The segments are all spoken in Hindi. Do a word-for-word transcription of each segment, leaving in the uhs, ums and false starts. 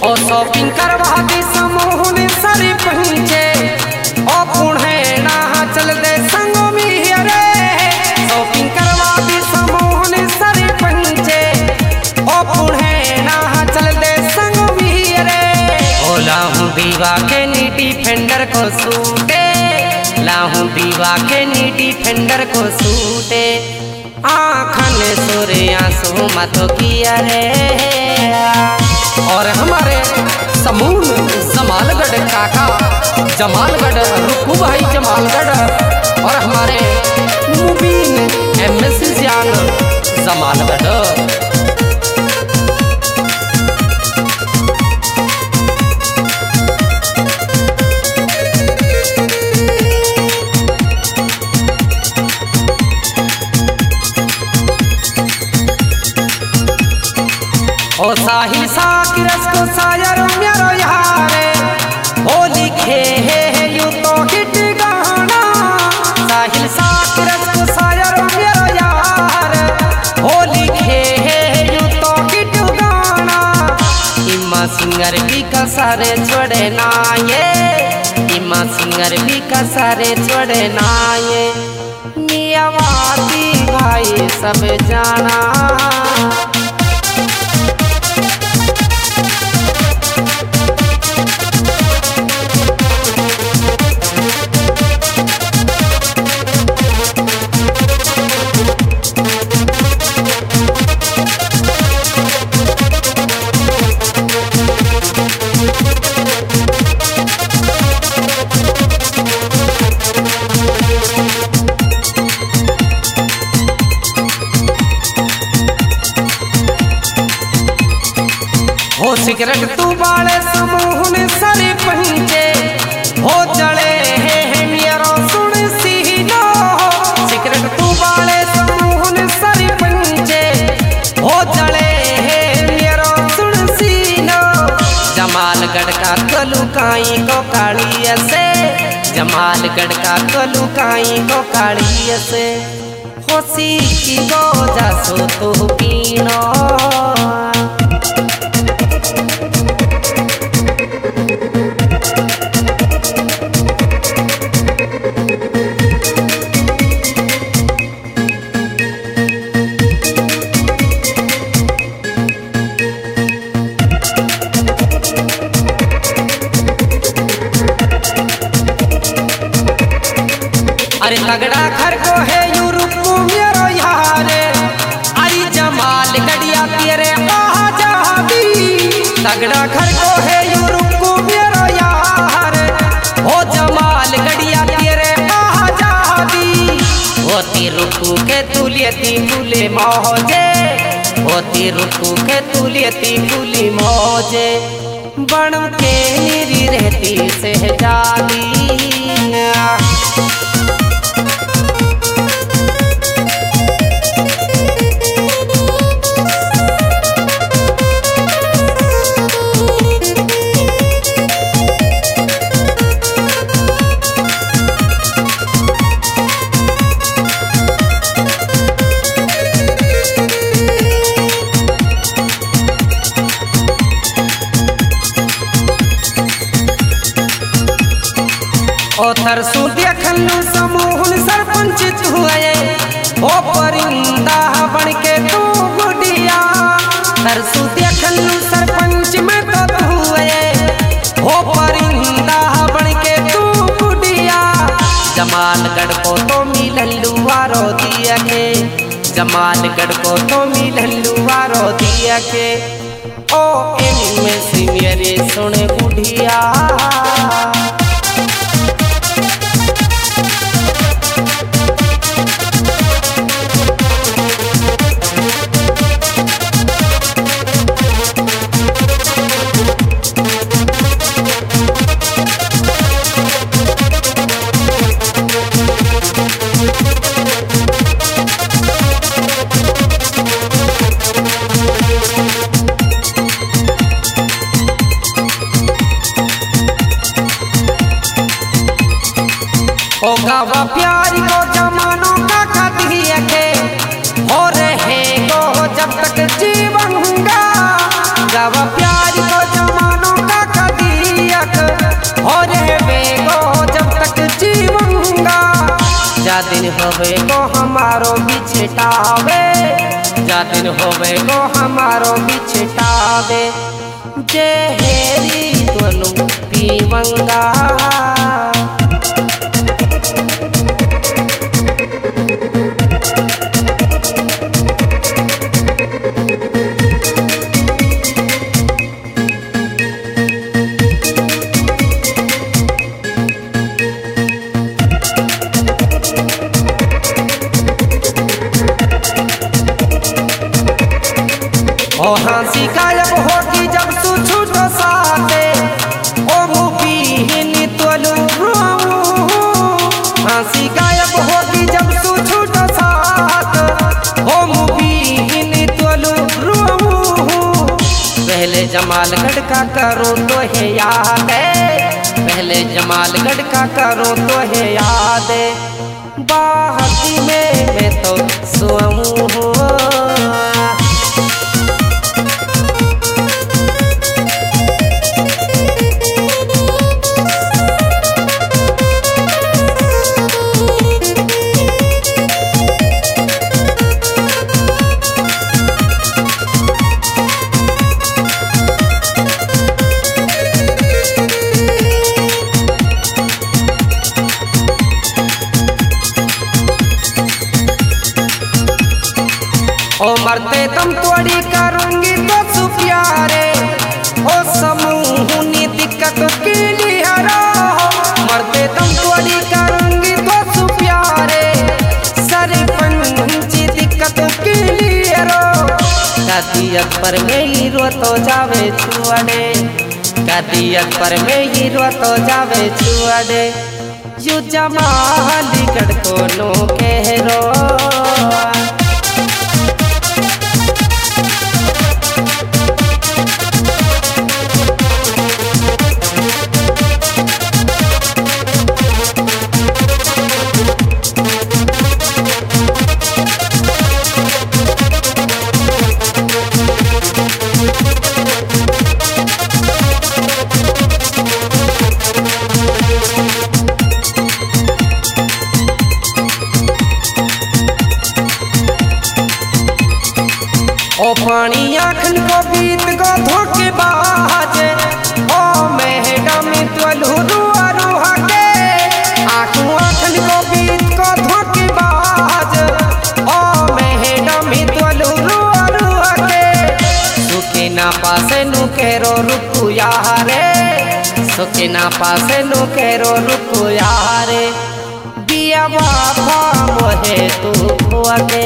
ओ शॉपिंग करवा दी समूह ने सरी पहुंचे ओ पुणे ना चल दे संग में रे शॉपिंग करवा दी समूह ने सरी पहुंचे ओ पुणे ना चल दे संग में रे ओ लाहूं दीवा के नी डिफेंडर को सूटे लाहूं दीवा के नी डिफेंडर को सूटे आँखन सुरे आंसू मत किया रे। और हमारे समूह जमालगढ़ काका जमालगढ़ रुकू भाई जमालगढ़ और हमारे मुबीन एम एस जान जमालगढ़। ओ साहिल साकिरस को सायर मेरो यारे ओ लिखे है यू तो हिट गाना साहिल साकिरस को सायर मेरो यार ओ लिखे है यू तो हिट गाना इमा सिंगर भी कसारे छोड़े ना ये इमा सिंगर भी कसारे छोड़े ना ये मियावाती भाई सब जाना। हो सिगरेट तू बाले समूह ने सरे पहुंचे हो जड़े है मेरो सुन सीनो सिगरेट तू बाले समूह ने सरे पहुंचे हो जड़े है मेरो सुन सीनो जमालगढ़ का कलुकाई को कालिया से जमालगढ़ का कलुकाई को कालिया से होसी की गोजा सो तो पीनो। अरे तगड़ा घर को है यूरोप मेरो यारे आई जमाल गड़िया तेरे आजादी तगड़ा घर को है यूरोप मेरो यार हो जमाल गड़िया तेरे आजादी होती रुकू के तुलियती फूले मौजे होती रुकू के तुलियती फूली मौजे बन के मेरी रहती सहजादी। ओ थरसू देखलू समूह सरपंच हुए ओ परिंदा बन के तू गुडिया थरसू देखलू सरपंच में तो हुए ओ परिंदा बन के तू गुडिया जमालगढ़ को तो मिललू आरो दिया के जमालगढ़ को तो मिललू आरो दिया के ओ इनमें से मेरे सुन गुडिया। ओ गावा प्यारी को जमानों का खाती के हो रहे गो जब तक जीवन गावा प्यारी को जमानों दिन होवे गो हमारो बिछटावे, जा दिन होवे गो हमारो बिछटावे। जे हेरी दोनों पीवंगा ओ हंसी गायब होगी जब तू छूटो साथे, ओ मुबीनी तोलू रोऊ। हंसी गायब होगी जब तू छूटो साथ, ओ मुबीनी तोलू रोऊ। पहले जमालगढ़ का करो तो है याद है, पहले जमालगढ़ का करो तो है याद है। बाहती में मैं तो सोऊं हूँ। ओ मरते तुम तोड़ी करूंगी तो सुप्यारे, ओ समूह नी दिक्कत के लिए हरा। मरते तुम तोड़ी करूंगी तो सुप्यारे, सरपंच दिक्कत के लिए रो। कदियत पर में ही रो तो जावे छुआड़े, कदियत पर में ही रो तो जावे छुआड़े। यू जमालगढ़ को नो कह रो। ओ पानी आखन को बीत को धोखे बाजे, ओ मैडम तोलू रुआ रुआ के। आँखों आखन को बीत को धोखे बाज, ओ मैडम तोलू रुआ रुआ के। सुखे ना पासे नु केरो रुकू यारे, सुखे ना पासे नु केरो रुकू यारे। बिया बाबा मोहे तू आगे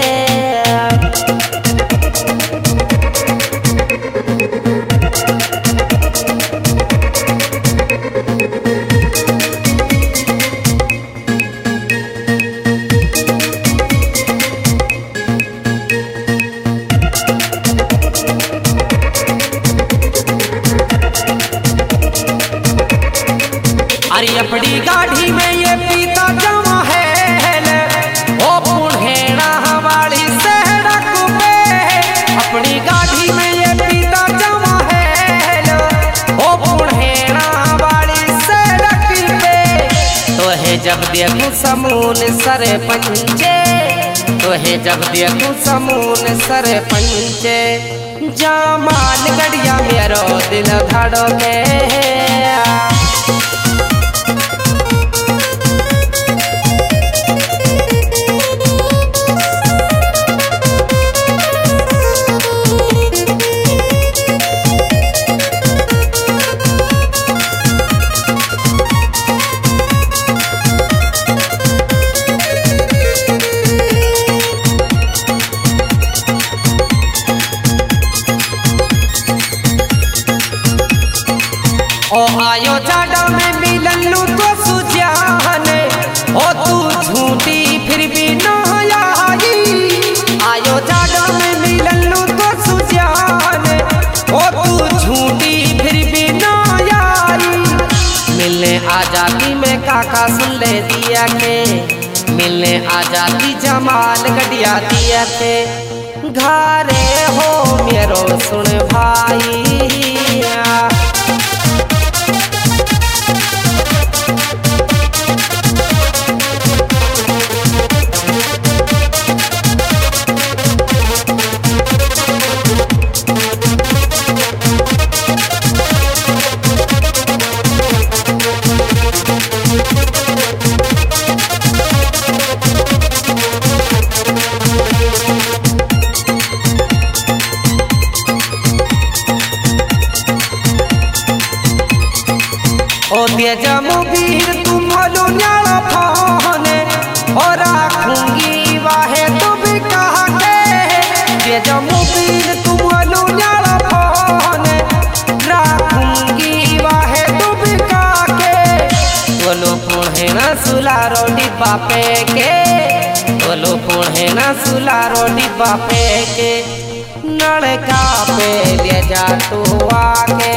अरे अपनी गाड़ी में ये पीता जमा है, ओ पुणेना हमारी सड़क पे। अपनी गाड़ी में ये पीता जमा है, ओ पुणेना हमारी सड़क पे। तो है जब देखूं समून सरे पंचे, तो है जब देखूं समून सरे पंचे। जमालगढ़िया मेरो दिल धड़के। ओ आयो जाडा में मिलन लू तो सुजाने, ओ तू झूठी फिर भी न आई। आयो जाडा में मिलन लू तो सुजाने, ओ तू झूठी फिर भी न आई। मिलने आ जाती मैं काका सुन ले दिया के, मिलने आ जाती जमालगढ़िया दिया के। घरे हो मेरो सुन भाई, तेजा मुबीर तुम लो न्याला फाने और राखूंगी वाहे तो भी कहा के तेजा मुबीर तुम लो न्याला फाने राखूंगी वाहे तो भी कहा के बोलो पुणे ना सुलारो डिब्बा पे के बोलो पुणे ना सुलारो डिब्बा पे के नड़का पे ले जा तू आके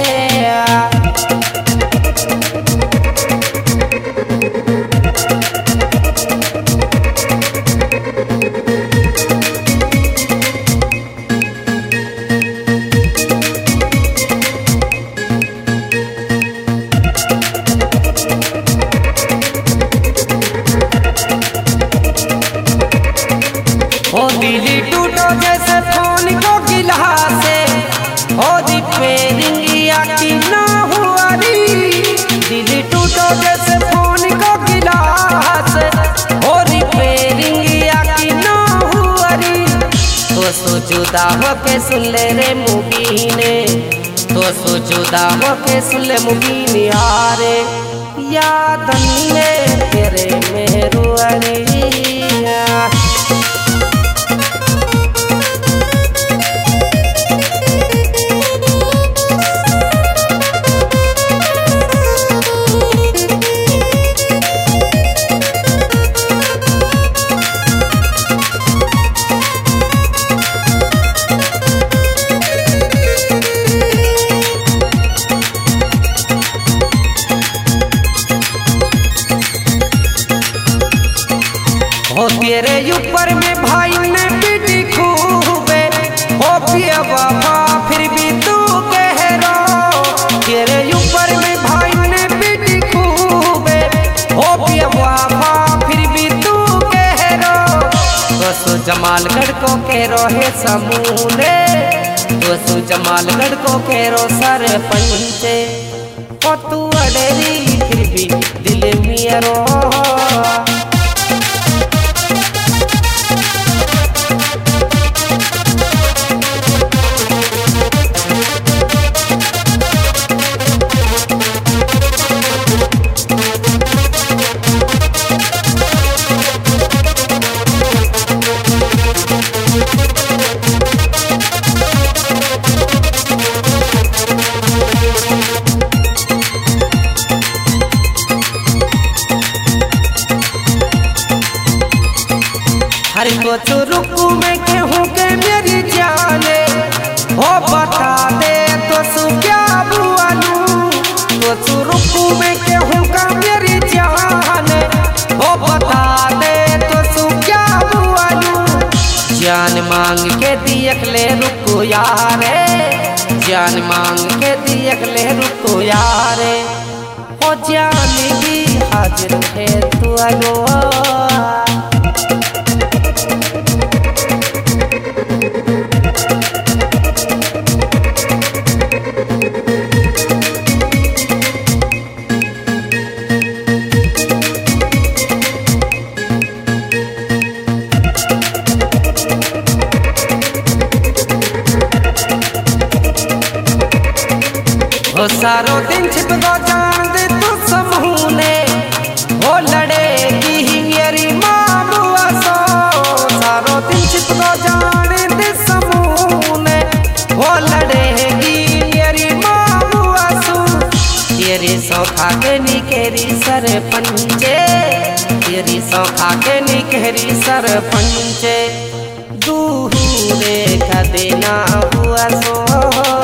ओ दिली टूटो जैसे फोन को गिलासे ओ रिपेयरिंग की ना हुआ री दिली टूटो जैसे फोन को गिलासे ओ रिपेयरिंग की ना हुआ री तो सो जुदा होके सुन ले रे मुबीने तो सो जुदा होके सुन ले मुबीने यारे याद ने तेरे मेरू अरिया हो तेरे ऊपर में भाई ने पीटी खूबे हो पिया बाबा फिर भी तू कह रो तेरे ऊपर में भाई ने पीटी खूबे हो पिया बाबा फिर भी तू कह रो तो सो जमालगढ़ को कह रो है समूने तो सो जमालगढ़ को कह रो सरपंचे ओ तू अडेरी फिर भी दिल में रो हरी को चुरुकू में कहूँ के मेरी जाने हो बता दे तो सु क्या बुआलू तो चुरुकू में कहूँ का मेरी जाने हो बता दे तो सु क्या बुआलू जान मांग के दियक ले रुको यारे जान मांग के दियक ले रुको यारे हो जान भी हाजिर है तू आलो हो सारो दिन छिप गो जान दे तू समूने हो लड़ेगी मेरी माँ बुआ सो सारो दिन छिप गो जान दे समूने हो लड़ेगी मेरी माँ बुआ सो तेरी सौखा के निकेरी सरपंचे तेरी सौखा के निकेरी सरपंचे दूरे का देना हुआ सो